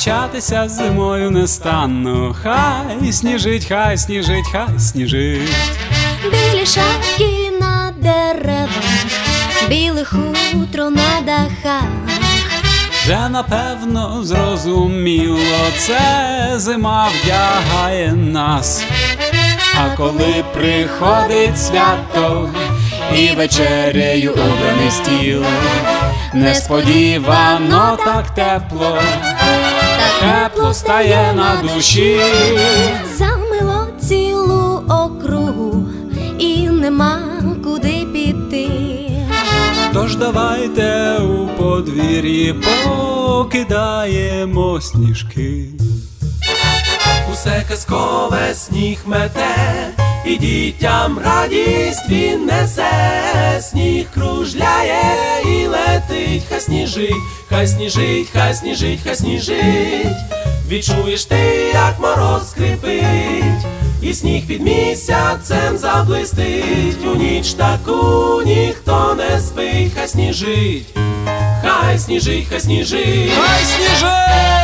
Сперечатися зимою не стану. Хай сніжить, хай сніжить, хай сніжить. Білі шапки на деревах, біле хутро на дахах. Вже напевно зрозуміло, це зима вдягає нас. А коли приходить свято і вечерею убраний стіл, несподівано так тепло, тепло стає на душі. Замило цілу округу і нема куди піти. Тож давайте у подвір'ї покидаємо сніжки. Усе казкове сніг мете, і дітям радість він несе. Сніг кружляє і летить, хай сніжить, хай сніжить, хай сніжить, хай сніжить. Відчуєш ти, як мороз скрипить, і сніг під місяцем заблистить. У ніч таку ніхто не спить, хай сніжить, хай сніжить, хай сніжить, Хай сніжить!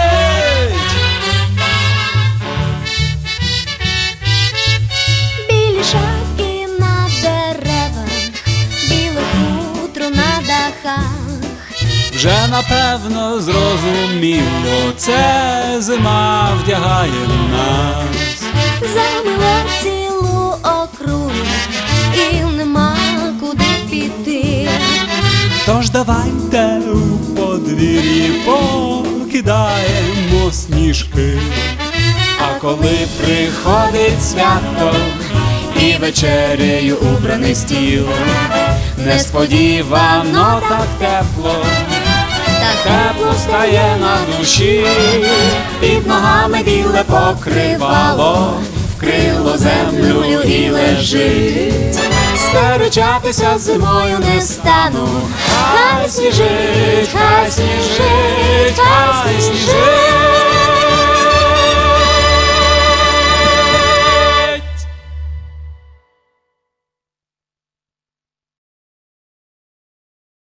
Білі шапки на деревах, біле хутро на дахах. Вже напевно зрозуміло, це зима вдягає нас. Замило цілу округу і нема куди піти. Тож давайте у подвір'ї покидаємо сніжки. А коли приходить свято і вечерею убраний стіл, несподівано так тепло, тепло стає на душі. Під ногами біле покривало, вкрило землю і лежить. Сперечатися зимою не стану. Хай сніжить, хай сніжить, хай сніжить.